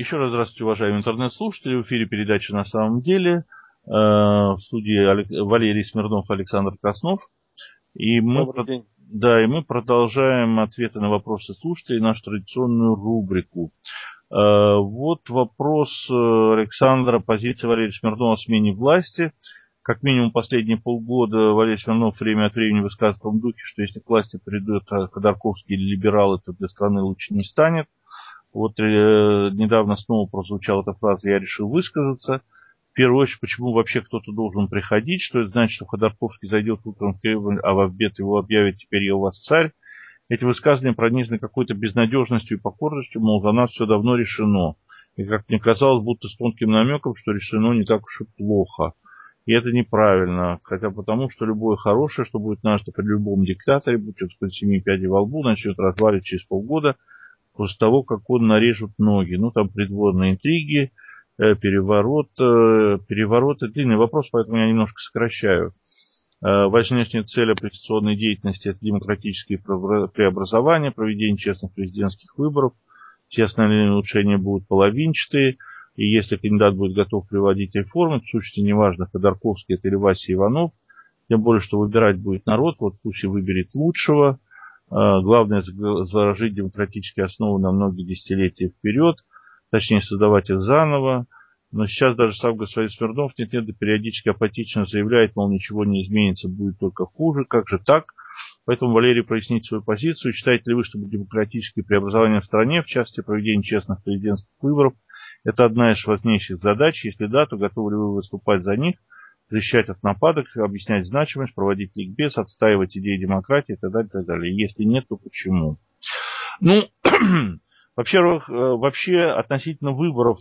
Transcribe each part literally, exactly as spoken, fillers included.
Еще раз здравствуйте, уважаемые интернет-слушатели. В эфире передача «На самом деле». В студии Валерий Смирнов, Александр Краснов. И мы, Добрый день. Да, и мы продолжаем ответы на вопросы слушателей, нашу традиционную рубрику. Вот вопрос Александра. Позиция Валерия Смирнова о смене власти. Как минимум последние полгода Валерий Смирнов время от времени высказывает в том духе, что если к власти придет Ходорковский или либералы, то для страны лучше не станет. Вот э, недавно снова прозвучала эта фраза «я решил высказаться». В первую очередь, почему вообще кто-то должен приходить, что это значит, что Ходорковский зайдет утром в Кремль, а в обед его объявит «теперь я у вас царь». Эти высказывания пронизаны какой-то безнадежностью и покорностью, мол, за нас все давно решено. И, как мне казалось, будто с тонким намеком, что решено не так уж и плохо. И это неправильно, хотя потому, что любое хорошее, что будет нажито при любом диктаторе, будь он с семи пядей во лбу, начнет разваливать через полгода, после того, как он нарежут ноги. Ну, там придворные интриги, э, переворот. Э, переворот – это длинный вопрос, поэтому я немножко сокращаю. Э, важнейшая цель оппозиционной деятельности – это демократические преобразования, проведение честных президентских выборов. Честные улучшения будут половинчатые. И если кандидат будет готов приводить реформы, в сущности, неважно, Ходорковский это или Вася Иванов, тем более, что выбирать будет народ, вот пусть и выберет лучшего. Главное заложить демократические основы на многие десятилетия вперед, точнее создавать их заново. Но сейчас даже сам господин Смирнов нет-нет, да периодически апатично заявляет, мол, ничего не изменится, будет только хуже. Как же так? Поэтому, Валерий, проясните свою позицию. Считаете ли вы, что демократические преобразования в стране, в частности проведение честных президентских выборов, это одна из важнейших задач? Если да, то готовы ли вы выступать за них, защищать от нападок, объяснять значимость, проводить ликбез, отстаивать идеи демократии и так далее, и так далее. Если нет, то почему? Ну, во-первых, вообще относительно выборов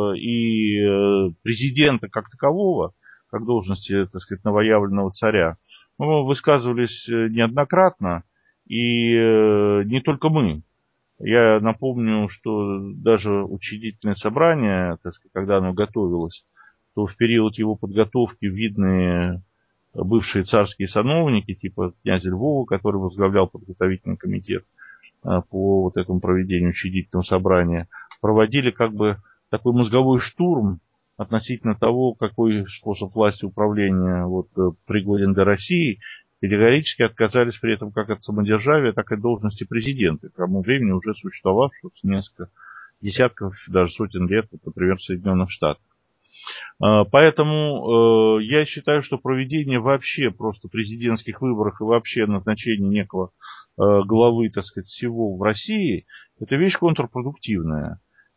и президента как такового, как должности, так сказать, новоявленного царя, мы высказывались неоднократно, и не только мы. Я напомню, что даже учредительное собрание, так сказать, когда оно готовилось, то в период его подготовки видные бывшие царские сановники, типа князя Львова, который возглавлял подготовительный комитет по вот этому проведению учредительного собрания, проводили как бы такой мозговой штурм относительно того, какой способ власти управления вот, пригоден для России, категорически отказались при этом как от самодержавия, так и от должности президента, к тому времени уже существовавшего несколько десятков, даже сотен лет, например, в Соединенных Штатах. Поэтому э, я считаю, что проведение вообще просто президентских выборов и вообще назначение некого э, главы, так сказать, всего в России, это вещь контрпродуктивная.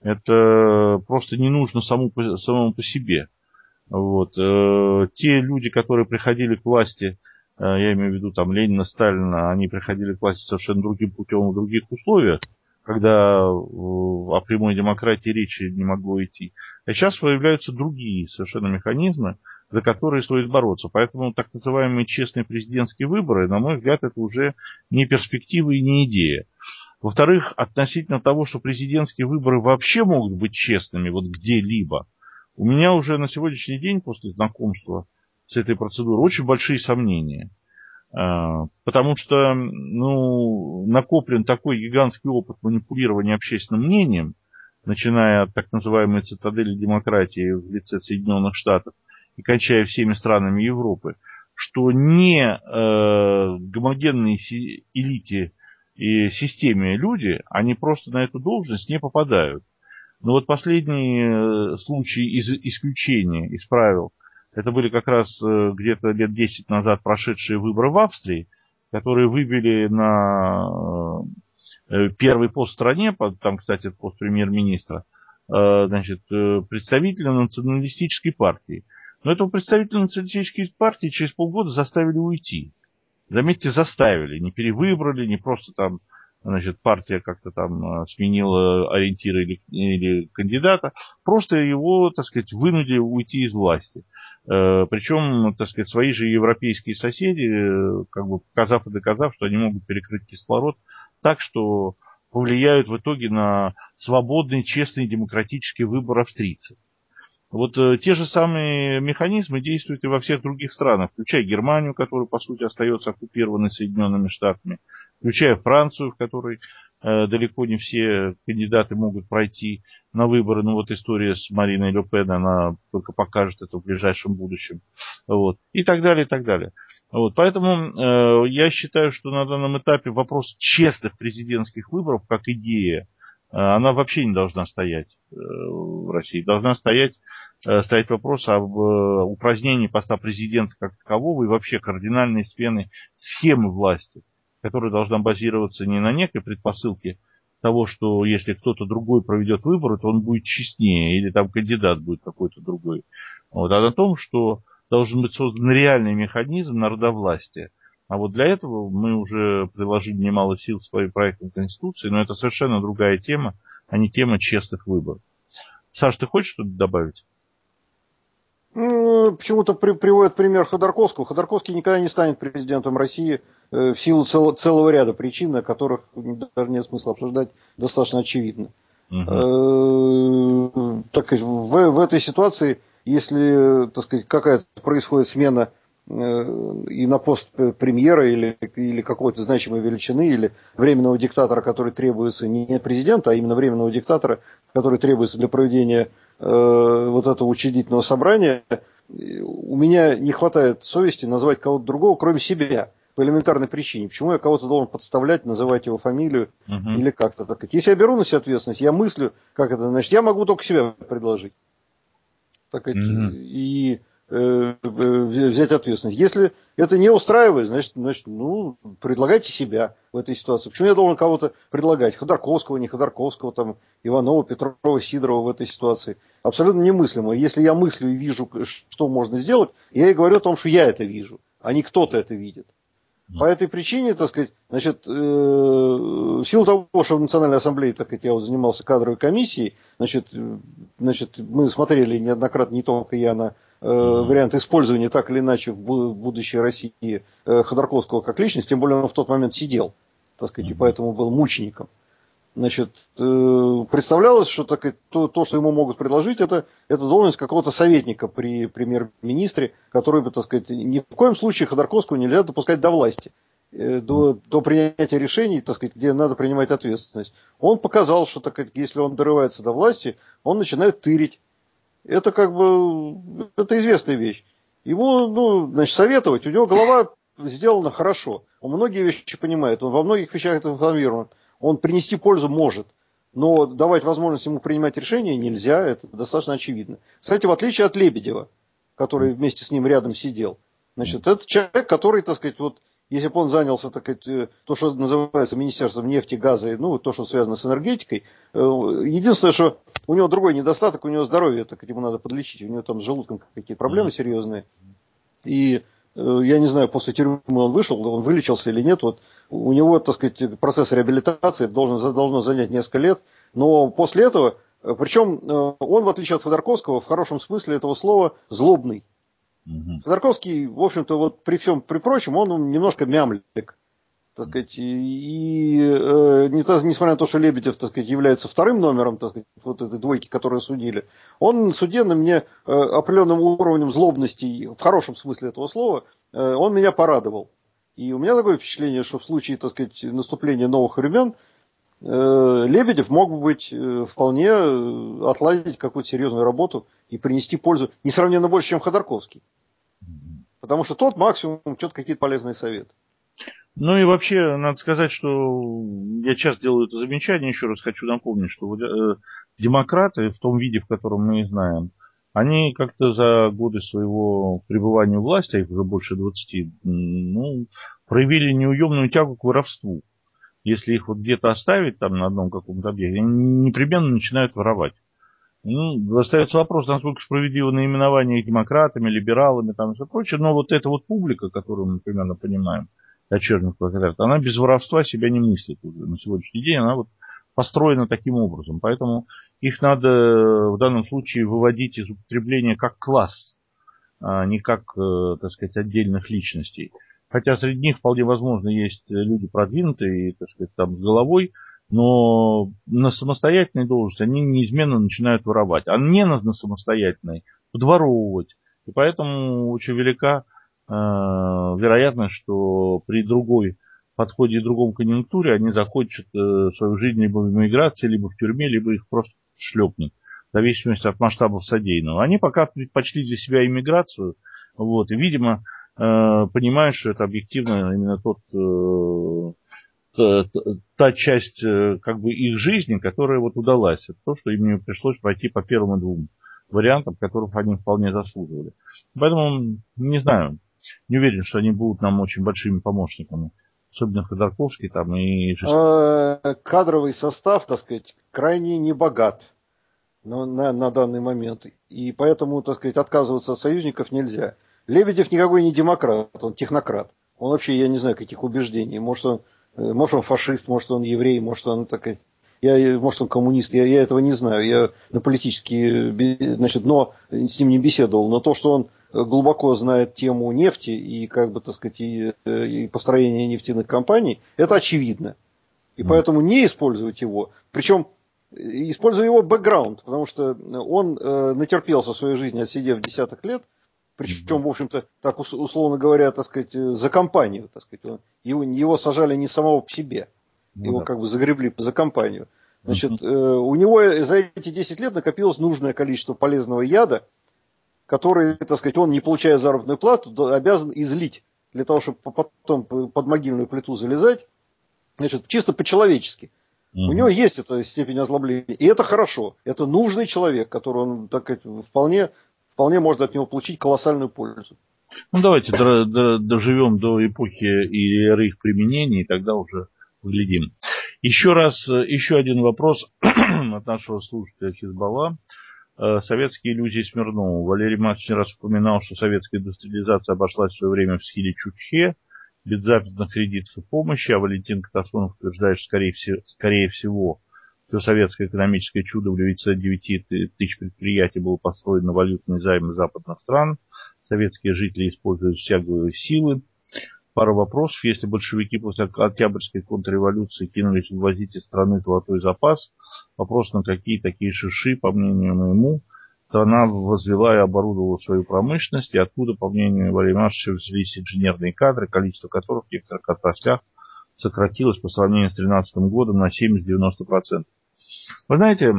Это просто не нужно саму, самому по себе. Вот. Э, те люди, которые приходили к власти, э, я имею в виду там Ленина, Сталина, они приходили к власти совершенно другим путем в других условиях, когда о прямой демократии речи не могло идти. А сейчас появляются другие совершенно механизмы, за которые стоит бороться. Поэтому так называемые честные президентские выборы, на мой взгляд, это уже не перспектива и не идея. Во-вторых, относительно того, что президентские выборы вообще могут быть честными вот где-либо, у меня уже на сегодняшний день, после знакомства с этой процедурой, очень большие сомнения. Потому что ну, накоплен такой гигантский опыт манипулирования общественным мнением, начиная от так называемой цитадели демократии в лице Соединенных Штатов и кончая всеми странами Европы, что не э, гомогенные си- элите и системе люди, они просто на эту должность не попадают. Но вот последний случай из исключения из правил, это были как раз где-то лет десять назад прошедшие выборы в Австрии, которые выбили на первый пост в стране, там, кстати, пост премьер-министра, значит, представителя националистической партии. Но этого представителя националистической партии через полгода заставили уйти. Заметьте, заставили, не перевыбрали, не просто там, значит, партия как-то там сменила ориентиры или, или кандидата, просто его, так сказать, вынудили уйти из власти. Э, причем, так сказать, свои же европейские соседи, как бы показав и доказав, что они могут перекрыть кислород так, что повлияют в итоге на свободный, честный, демократический выбор австрийцев. Вот э, те же самые механизмы действуют и во всех других странах, включая Германию, которая, по сути, остается оккупированной Соединенными Штатами, включая Францию, в которой далеко не все кандидаты могут пройти на выборы. Ну вот история с Мариной Ле Пен, она только покажет это в ближайшем будущем. Вот. И так далее, и так далее. Вот. Поэтому э, я считаю, что на данном этапе вопрос честных президентских выборов, как идея, э, она вообще не должна стоять э, в России. Должна стоять, э, стоять вопрос об э, упразднении поста президента как такового и вообще кардинальной смены схемы власти, которая должна базироваться не на некой предпосылке того, что если кто-то другой проведет выборы, то он будет честнее, или там кандидат будет какой-то другой. Вот. А на том, что должен быть создан реальный механизм народовластия. А вот для этого мы уже приложили немало сил своим проектом Конституции, но это совершенно другая тема, а не тема честных выборов. Саш, ты хочешь что-то добавить? Ну, почему-то при, приводят пример Ходорковского. Ходорковский никогда не станет президентом России э, в силу цел, целого ряда причин, о которых даже нет смысла обсуждать, достаточно очевидно. Угу. Э, так сказать, в, в этой ситуации, если, так сказать, какая-то происходит смена э, и на пост премьера или, или какой-то значимой величины, или временного диктатора, который требуется не президента, а именно временного диктатора, который требуется для проведения вот этого учредительного собрания, у меня не хватает совести назвать кого-то другого, кроме себя, по элементарной причине. Почему я кого-то должен подставлять, называть его фамилию uh-huh. или как-то так. Если я беру на себя ответственность, я мыслю, как это, значит, я могу только себя предложить. Так uh-huh. и э, взять ответственность. Если это не устраивает, значит, значит, ну, предлагайте себя в этой ситуации. Почему я должен кого-то предлагать? Ходорковского, не Ходорковского, там, Иванова, Петрова, Сидорова в этой ситуации. Абсолютно немыслимо. Если я мыслю и вижу, что можно сделать, я и говорю о том, что я это вижу, а не кто-то это видит. По этой причине, так сказать, значит, э, в силу того, что в Национальной Ассамблее, так сказать, я вот занимался кадровой комиссией, значит, значит, мы смотрели неоднократно, не только я, на э, вариант использования так или иначе в будущей России э, Ходорковского как личность, тем более он в тот момент сидел, так сказать, и поэтому был мучеником. Значит, э, представлялось, что так, то, то, что ему могут предложить, это, это должность какого-то советника при премьер-министре, который бы, так сказать, ни в коем случае Ходорковского нельзя допускать до власти, э, до, до принятия решений, так сказать, где надо принимать ответственность. Он показал, что так, если он дорывается до власти, он начинает тырить. Это как бы, это известная вещь. Ему, ну, значит, советовать, у него голова сделана хорошо. Он многие вещи понимает, он во многих вещах это информирован. Он принести пользу может, но давать возможность ему принимать решения нельзя, это достаточно очевидно. Кстати, в отличие от Лебедева, который вместе с ним рядом сидел, значит, это человек, который, так сказать, вот, если бы он занялся, так сказать, то, что называется Министерством нефти, газа, ну, то, что связано с энергетикой, единственное, что у него другой недостаток, у него здоровье, так сказать, ему надо подлечить, у него там с желудком какие-то проблемы серьезные, и я не знаю, после тюрьмы он вышел, он вылечился или нет. Вот у него, так сказать, процесс реабилитации должен, должно занять несколько лет. Но после этого, причем он, в отличие от Ходорковского, в хорошем смысле этого слова, злобный. Угу. Ходорковский, в общем-то, вот при всем при прочем, он немножко мямлик. Так сказать, и, и э, несмотря на то, что Лебедев, так сказать, является вторым номером, так сказать, вот этой двойки, которую судили, он на суде на мне э, определенным уровнем злобности, в хорошем смысле этого слова, э, он меня порадовал. И у меня такое впечатление, что в случае, так сказать, наступления новых времен, э, Лебедев мог бы быть э, вполне э, отладить какую-то серьезную работу и принести пользу несравненно больше, чем Ходорковский. Потому что тот максимум что-то какие-то полезные советы. Ну и вообще, надо сказать, что я часто делаю это замечание, еще раз хочу напомнить, что вот, э, демократы в том виде, в котором мы их знаем, они как-то за годы своего пребывания у власти, а их уже больше двадцати, ну, проявили неуемную тягу к воровству. Если их вот где-то оставить там на одном каком-то объекте, они непременно начинают воровать. Ну, остается вопрос, насколько справедливо наименование их демократами, либералами там, и все прочее, но вот эта вот публика, которую мы примерно понимаем, дочерних пролетариат, она без воровства себя не мыслит уже на сегодняшний день, она вот построена таким образом. Поэтому их надо в данном случае выводить из употребления как класс, а не как, так сказать, отдельных личностей. Хотя среди них вполне возможно есть люди продвинутые, так сказать, там с головой, но на самостоятельной должности они неизменно начинают воровать, а не на самостоятельной подворовывать. И поэтому очень велика вероятно, что при другой подходе и другом конъюнктуре они закончат э, свою жизнь либо в эмиграции, либо в тюрьме, либо их просто шлепнут, в зависимости от масштабов содеянного. Они пока предпочли для себя иммиграцию, вот, и, видимо, э, понимают, что это объективно именно тот, э, та, та часть э, как бы их жизни, которая вот удалась. Это то, что им не пришлось пройти по первым двум вариантам, которых они вполне заслуживали. Поэтому, не знаю, не уверен, что они будут нам очень большими помощниками. Особенно Ходорковский там и... Кадровый состав, так сказать, крайне небогат на, на, на данный момент. И поэтому, так сказать, отказываться от союзников нельзя. Лебедев никакой не демократ, он технократ. Он вообще, я не знаю, каких убеждений. Может, он, может, он фашист, может, он еврей, может, он такой... Я, может, он коммунист, я, я этого не знаю. Я на политические, значит, но с ним не беседовал. Но то, что он глубоко знает тему нефти и, как бы, так сказать, и, и построение нефтяных компаний, это очевидно. И mm. поэтому не использовать его. Причем, используя его бэкграунд, потому что он э, натерпелся в своей жизни, отсидев десяток лет. Причем, в общем-то, так условно говоря, так сказать, за компанию. Так сказать, он, его, его сажали не самого по себе. Его ну, да. как бы загребли за компанию. Значит, uh-huh. э, у него за эти десять лет накопилось нужное количество полезного яда, который, так сказать, он, не получая заработную плату, обязан излить для того, чтобы потом под могильную плиту залезать. Значит, чисто по-человечески. Uh-huh. У него есть эта степень озлобления. И это хорошо. Это нужный человек, который он, так сказать, вполне, вполне может от него получить колоссальную пользу. Ну, давайте доживем до эпохи и эры их применения, и тогда уже поглядим. Еще раз, еще один вопрос от нашего слушателя Хизбалла. Советские иллюзии Смирнова. Валерий Матович не раз упоминал, что советская индустриализация обошлась в свое время в стиле Чучхе, без западных кредитов и помощи, а Валентин Катасонов утверждает, что скорее всего, скорее всего все советское экономическое чудо в девятьсот девять тысяч предприятий было построено на валютные займы западных стран. Советские жители используют всякие силы. Пара вопросов. Если большевики после Октябрьской контрреволюции кинулись вывозить из страны золотой запас, вопрос, на какие такие шиши, по мнению моему, страна возвела и оборудовала свою промышленность, и откуда, по мнению Валерия Ивановича, взялись инженерные кадры, количество которых в некоторых отраслях сократилось по сравнению с две тысячи тринадцатым годом на семьдесят-девяносто процентов. Вы знаете,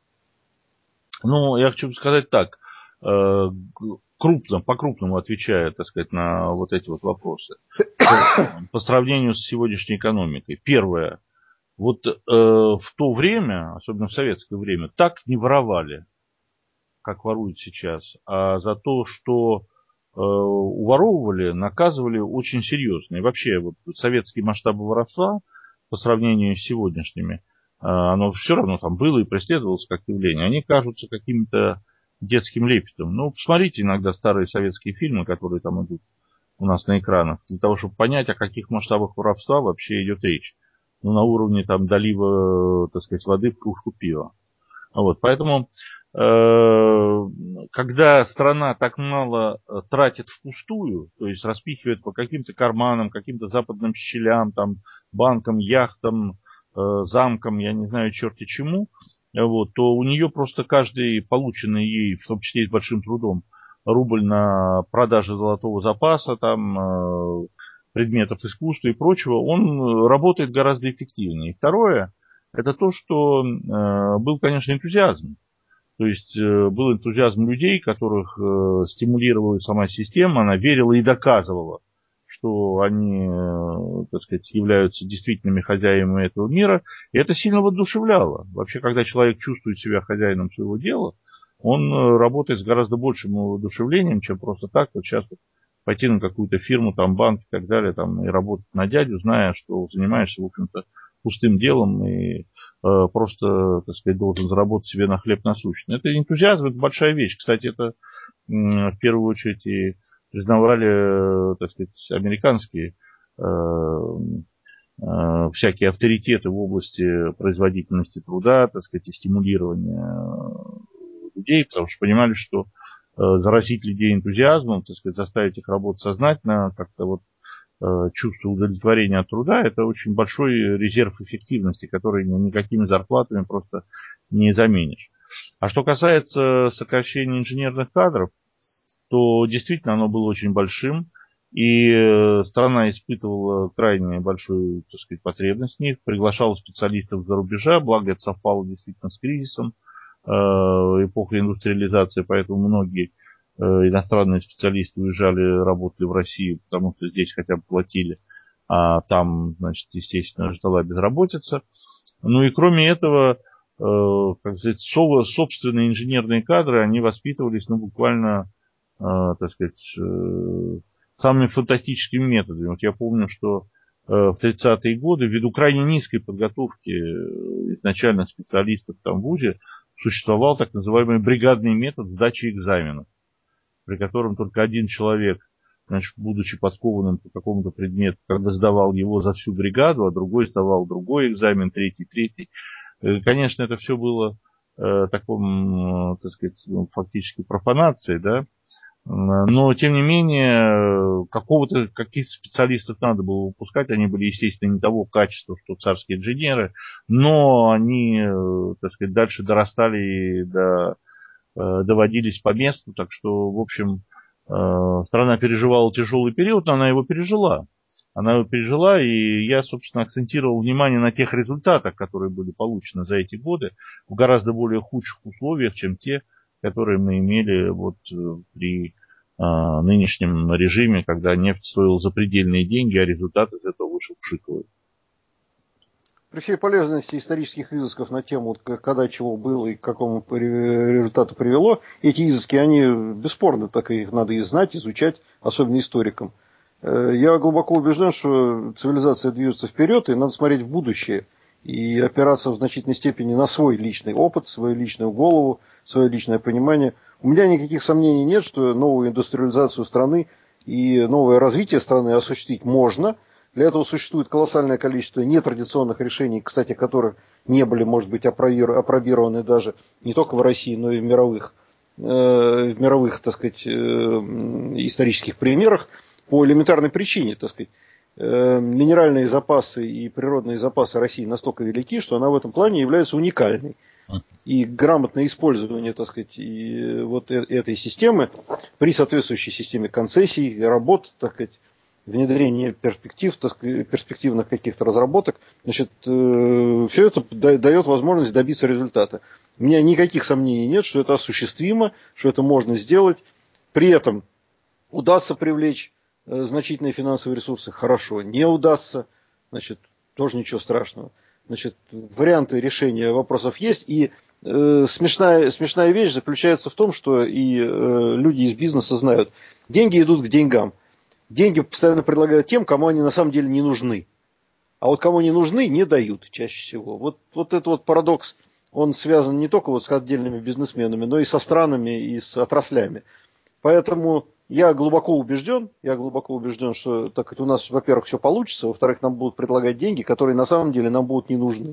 ну, я хочу сказать так, крупно, по-крупному отвечая, так сказать, на вот эти вот вопросы. По сравнению с сегодняшней экономикой. Первое. Вот э, в то время, особенно в советское время, так не воровали, как воруют сейчас. А за то, что э, уворовывали, наказывали очень серьезно. И вообще, вот советские масштабы воровства по сравнению с сегодняшними, э, оно все равно там было и преследовалось как явление. Они кажутся какими-то детским лепетом. Ну, посмотрите иногда старые советские фильмы, которые там идут у нас на экранах, для того, чтобы понять, о каких масштабах воровства вообще идет речь. Ну, на уровне там долива, так сказать, воды в кружку пива. Вот, поэтому, э, когда страна так мало тратит впустую, то есть распихивает по каким-то карманам, каким-то западным щелям, там, банкам, яхтам, замкам, я не знаю, черти чему, вот, то у нее просто каждый полученный ей, в том числе и с большим трудом, рубль на продаже золотого запаса, там, предметов искусства и прочего, он работает гораздо эффективнее. И второе, это то, что был, конечно, энтузиазм. То есть был энтузиазм людей, которых стимулировала сама система, она верила и доказывала, что они, так сказать, являются действительными хозяевами этого мира, и это сильно воодушевляло. Вообще, когда человек чувствует себя хозяином своего дела, он работает с гораздо большим воодушевлением, чем просто так, вот сейчас вот пойти на какую-то фирму, там, банк и так далее, там, и работать на дядю, зная, что занимаешься, в общем-то, пустым делом и э, просто, так сказать, должен заработать себе на хлеб насущный. Это энтузиазм, это большая вещь. Кстати, это э, в первую очередь и признавали, так сказать, американские э, э, всякие авторитеты в области производительности труда, так сказать, и стимулирования людей, потому что понимали, что э, заразить людей энтузиазмом, так сказать, заставить их работать сознательно, как-то вот э, чувство удовлетворения от труда, это очень большой резерв эффективности, который никакими зарплатами просто не заменишь. А что касается сокращения инженерных кадров, то действительно оно было очень большим. И страна испытывала крайне большую, так сказать, потребность в них, приглашала специалистов за рубежа, благо это совпало действительно с кризисом, эпохой индустриализации, поэтому многие иностранные специалисты уезжали, работали в Россию, потому что здесь хотя бы платили, а там, значит, естественно, ждала безработица. Ну и кроме этого, как сказать, собственные инженерные кадры, они воспитывались, ну, буквально, так сказать, самыми фантастическими методами. Вот я помню, что в тридцатые годы, ввиду крайне низкой подготовки изначально специалистов там в ВУЗе, существовал так называемый бригадный метод сдачи экзаменов, при котором только один человек, значит, будучи подкованным по какому-то предмету, когда сдавал его за всю бригаду, а другой сдавал другой экзамен, третий, третий. Конечно, это все было э, таком, так сказать, ну, фактически профанацией, да, но, тем не менее, какого-то, каких-то специалистов надо было выпускать. Они были, естественно, не того качества, что царские инженеры, но они, так сказать, дальше дорастали и до, доводились по месту. Так что, в общем, страна переживала тяжелый период, но она его пережила. Она его пережила, и я, собственно, акцентировал внимание на тех результатах, которые были получены за эти годы в гораздо более худших условиях, чем те, которые мы имели вот при а, нынешнем режиме, когда нефть стоила запредельные деньги, а результат из этого вышел пшиковый. При всей полезности исторических изысков на тему, когда чего было и к какому результату привело, эти изыски, они бесспорно, так и их надо и знать, изучать, особенно историкам. Я глубоко убежден, что цивилизация движется вперед, и надо смотреть в будущее. И опираться в значительной степени на свой личный опыт, свою личную голову, свое личное понимание. У меня никаких сомнений нет, что новую индустриализацию страны и новое развитие страны осуществить можно. Для этого существует колоссальное количество нетрадиционных решений, кстати, которых не были, может быть, апробированы даже не только в России, но и в мировых, э, в мировых, так сказать, э, исторических примерах по элементарной причине, так сказать. Минеральные запасы и природные запасы России настолько велики, что она в этом плане является уникальной. И грамотное использование, так сказать, и вот этой системы при соответствующей системе концессий, работ, так сказать, внедрения перспектив, так сказать, перспективных каких-то разработок, значит, все это дает возможность добиться результата. У меня никаких сомнений нет, что это осуществимо, что это можно сделать. При этом удастся привлечь значительные финансовые ресурсы, хорошо. Не удастся, значит, тоже ничего страшного. Значит, варианты решения вопросов есть. И э, смешная, смешная вещь заключается в том, что и э, люди из бизнеса знают, деньги идут к деньгам. Деньги постоянно предлагают тем, кому они на самом деле не нужны. А вот кому не нужны, не дают чаще всего. Вот, вот этот вот парадокс, он связан не только вот с отдельными бизнесменами, но и со странами, и с отраслями. Поэтому я глубоко убежден, я глубоко убежден, что так как у нас, во-первых, все получится, во-вторых, нам будут предлагать деньги, которые на самом деле нам будут не нужны.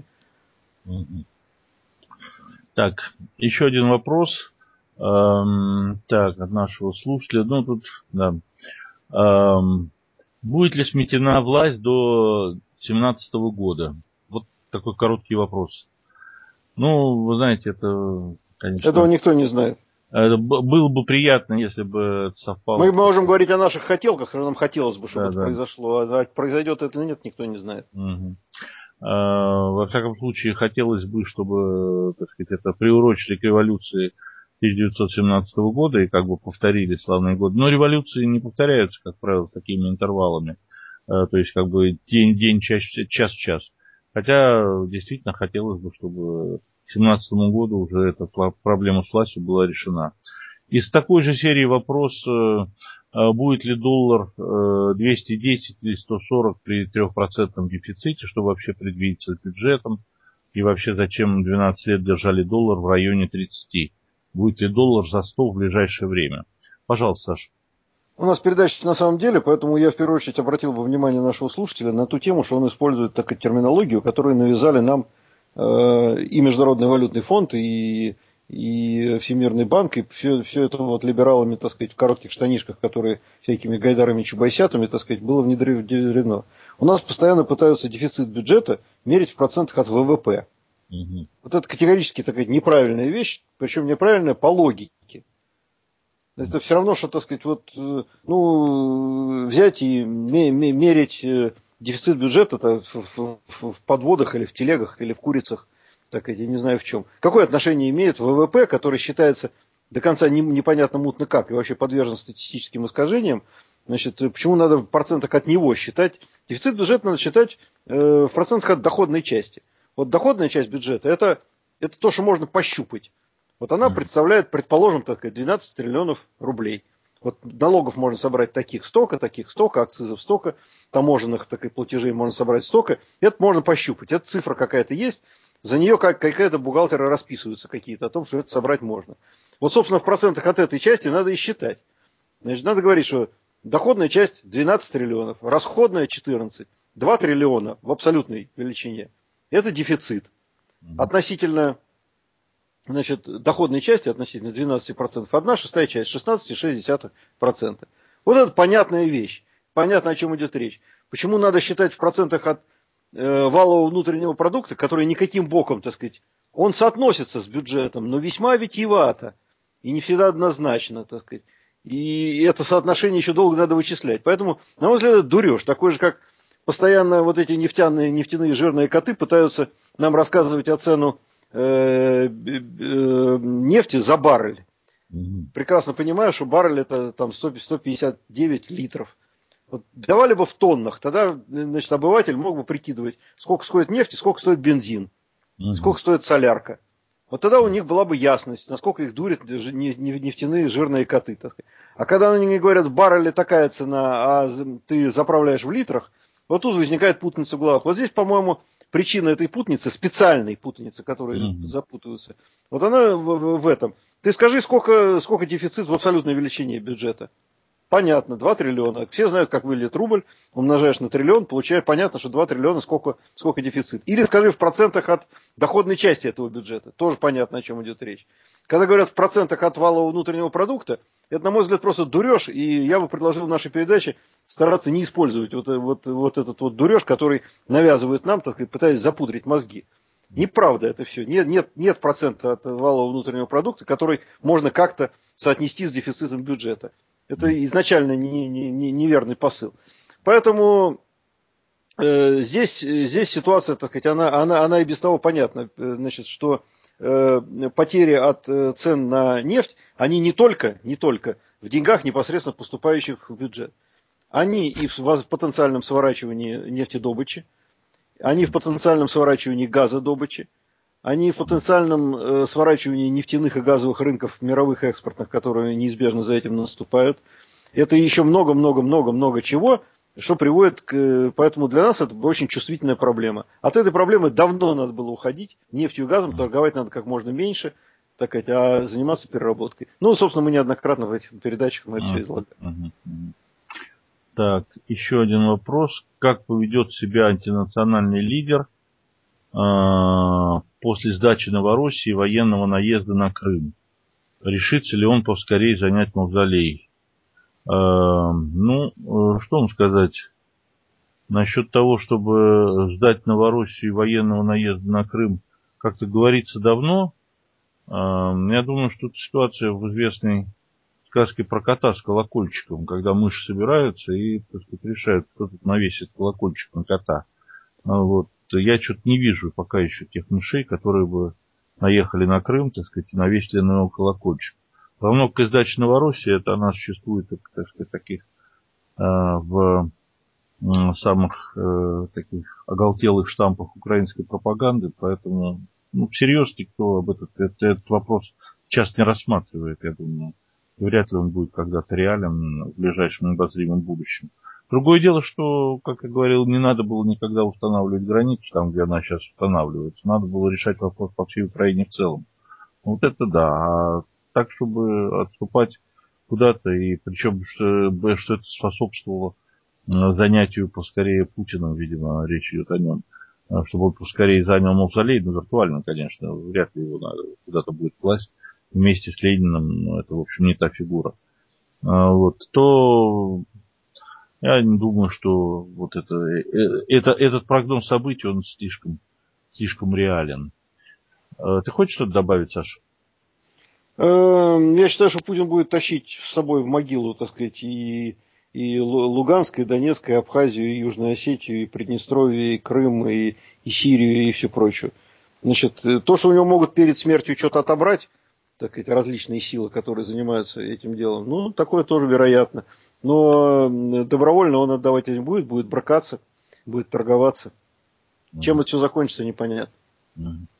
Так, еще один вопрос. Эм, так, от нашего слушателя. Ну, тут, да. Эм, будет ли сметена власть до две тысячи семнадцатого года? Вот такой короткий вопрос. Ну, вы знаете, это, конечно... Этого никто не знает. Это было бы приятно, если бы это совпало. Мы можем говорить о наших хотелках, но нам хотелось бы, чтобы да, это да. произошло. А произойдет это или нет, никто не знает. Угу. А, во всяком случае, хотелось бы, чтобы, так сказать, это приурочили к революции тысяча девятьсот семнадцатого года и как бы повторили славные годы. Но революции не повторяются, как правило, такими интервалами. А, то есть, как бы день-день, час-час. Хотя, действительно, хотелось бы, чтобы к семнадцатому году уже эта проблема с властью была решена. Из такой же серии вопрос, будет ли доллар двести десять или сто сорок при трехпроцентном дефиците, что вообще предвидится с бюджетом, и вообще зачем двенадцать лет держали доллар в районе тридцати. Будет ли доллар за сто в ближайшее время? Пожалуйста, Саша. У нас передача на самом деле, поэтому я в первую очередь обратил бы внимание нашего слушателя на ту тему, что он использует такую терминологию, которую навязали нам э, и Международный валютный фонд, и, и Всемирный банк, и все, все это вот либералами, так сказать, в коротких штанишках, которые всякими гайдарами, чубайсятами, так сказать, было внедрено. У нас постоянно пытаются дефицит бюджета мерить в процентах от вэ вэ пэ. Угу. Вот это категорически такая неправильная вещь, причем неправильная по логике. Это все равно, что, так сказать, вот, ну, взять и мерить дефицит бюджета в, в, в подводах или в телегах или в курицах, так я не знаю в чем. Какое отношение имеет ВВП, который считается до конца не, непонятно мутно как и вообще подвержен статистическим искажениям? Значит, почему надо в процентах от него считать? Дефицит бюджета надо считать э, в процентах от доходной части. Вот доходная часть бюджета это, это то, что можно пощупать. Вот она представляет, предположим, так, двенадцать триллионов рублей. Вот налогов можно собрать таких столько, таких столько, акцизов столько, таможенных так и платежей можно собрать столько. Это можно пощупать. Эта цифра какая-то есть, за нее как, какая-то бухгалтеры расписываются какие-то о том, что это собрать можно. Вот, собственно, в процентах от этой части надо и считать. Значит, надо говорить, что доходная часть двенадцать триллионов, расходная четырнадцать, два триллиона в абсолютной величине. Это дефицит. Относительно... Значит, доходной части относительно двенадцать процентов одна, шестая часть шестнадцать целых шесть десятых процента. Вот это понятная вещь. Понятно, о чем идет речь. Почему надо считать в процентах от э, валового внутреннего продукта, который никаким боком, так сказать, он соотносится с бюджетом, но весьма витиевато и не всегда однозначно, так сказать. И это соотношение еще долго надо вычислять. Поэтому, на мой взгляд, это дуреж. Такой же, как постоянно вот эти нефтяные, нефтяные жирные коты пытаются нам рассказывать о цену нефти за баррель. Mm-hmm. Прекрасно понимаю, что баррель это там сто пятьдесят девять литров. Вот давали бы в тоннах, тогда, значит, обыватель мог бы прикидывать, сколько стоит нефть и сколько стоит бензин, mm-hmm. сколько стоит солярка. Вот тогда у них была бы ясность, насколько их дурят нефтяные жирные коты. Так сказать. А когда они говорят, в барреле такая цена, а ты заправляешь в литрах, вот тут возникает путаница в головах. Вот здесь, по-моему, причина этой путаницы, специальной путаницы, которые mm-hmm. запутываются, вот она в, в, в этом. Ты скажи, сколько, сколько дефицит в абсолютной величине бюджета. Понятно, два триллиона. Все знают, как выглядит рубль. Умножаешь на триллион, получаешь, понятно, что два триллиона, сколько, сколько дефицит. Или скажи в процентах от доходной части этого бюджета. Тоже понятно, о чем идет речь. Когда говорят в процентах от валового внутреннего продукта, это, на мой взгляд, просто дуреж. И я бы предложил в нашей передаче стараться не использовать вот, вот, вот этот вот дуреж, который навязывает нам, так сказать, пытаясь запудрить мозги. Неправда это все. Нет, нет, нет процента от валового внутреннего продукта, который можно как-то соотнести с дефицитом бюджета. Это изначально не, не, не, неверный посыл. Поэтому э, здесь, здесь ситуация, так сказать, она, она, она и без того понятна. Значит, что э, потери от э, цен на нефть, они не только, не только в деньгах, непосредственно поступающих в бюджет. Они и в потенциальном сворачивании нефтедобычи, они в потенциальном сворачивании газодобычи, они в потенциальном э, сворачивании нефтяных и газовых рынков мировых экспортных, которые неизбежно за этим наступают. Это еще много-много-много-много чего, что приводит к... Поэтому для нас это очень чувствительная проблема. От этой проблемы давно надо было уходить. Нефтью и газом торговать надо как можно меньше, так сказать, а заниматься переработкой. Ну, собственно, мы неоднократно в этих передачах мы это все излагали. Так, еще один вопрос. Как поведет себя антинациональный лидер после сдачи Новороссии военного наезда на Крым? Решится ли он поскорее занять мавзолей? Ну, что вам сказать? Насчет того, чтобы сдать Новороссию военного наезда на Крым, как-то говорится давно. Я думаю, что это ситуация в известной сказке про кота с колокольчиком, когда мыши собираются и, так сказать, решают, кто тут навесит колокольчик на кота. Вот. Я что-то не вижу пока еще тех мышей, которые бы наехали на Крым, так сказать, и навесили на него колокольчик. Равно как и сдача Новороссии, это она существует, так сказать, таких э, в э, самых э, таких оголтелых штампах украинской пропаганды, поэтому, ну, всерьез никто об этот, этот, этот вопрос сейчас не рассматривает, я думаю. И вряд ли он будет когда-то реален в ближайшем обозримом будущем. Другое дело, что, как я говорил, не надо было никогда устанавливать границу там, где она сейчас устанавливается. Надо было решать вопрос по всей Украине в целом. Вот это да. А так, чтобы отступать куда-то, и причем, что, что это способствовало занятию поскорее Путиным, видимо, речь идет о нем, чтобы он поскорее занял мавзолей, ну, виртуально, конечно, вряд ли его надо куда-то будет класть вместе с Лениным, но это, в общем, не та фигура. Вот, то я не думаю, что вот это, это, этот прогноз событий, он слишком, слишком реален. Ты хочешь что-то добавить, Саша? Я считаю, что Путин будет тащить с собой в могилу, так сказать, и, и Луганск, и Донецк, и Абхазию, и Южную Осетию, и Приднестровье, и Крым, и, и Сирию, и все прочее. Значит, то, что у него могут перед смертью что-то отобрать, так сказать, различные силы, которые занимаются этим делом, ну, такое тоже вероятно. Но добровольно он отдавать не будет, будет бракаться, будет торговаться. Чем это все закончится, непонятно.